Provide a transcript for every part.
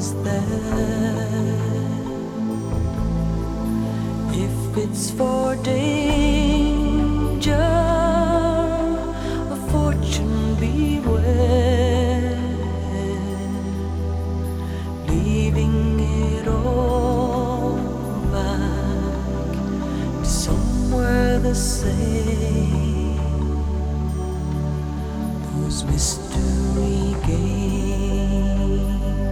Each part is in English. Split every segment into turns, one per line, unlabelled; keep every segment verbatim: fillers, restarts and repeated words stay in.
is there. If it's for danger, a fortune beware, leaving it all back to somewhere the same, whose mystery games.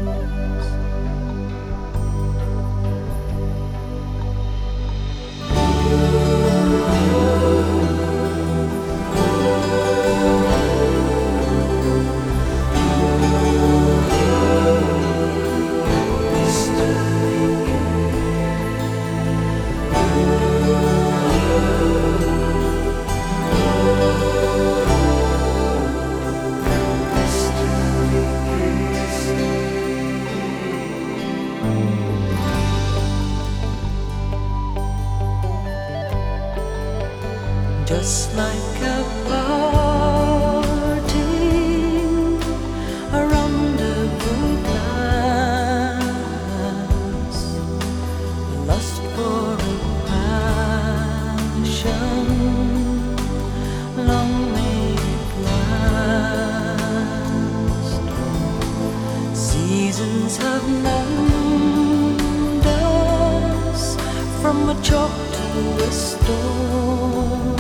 Just like a party, a rendezvous glass, lust for a passion, long may it last. Seasons have numbed us from a chalk to a stone,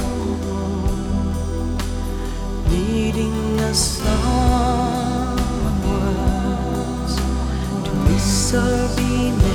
leading us onwards to miss or be missed.